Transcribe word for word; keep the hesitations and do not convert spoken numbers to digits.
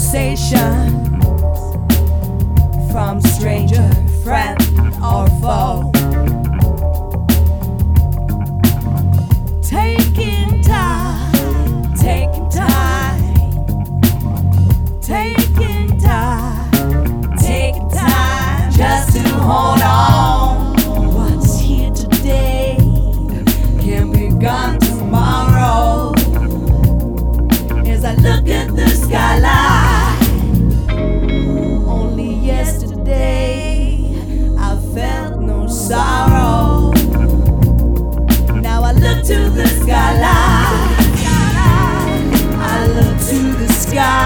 conversations from stranger, friend, or foe. Taking time, taking time, taking time, taking time just to hold on. What's here today can be gone tomorrow. As I look at the skyline, only yesterday I felt no sorrow. Now I look to the skyline, I look to the sky.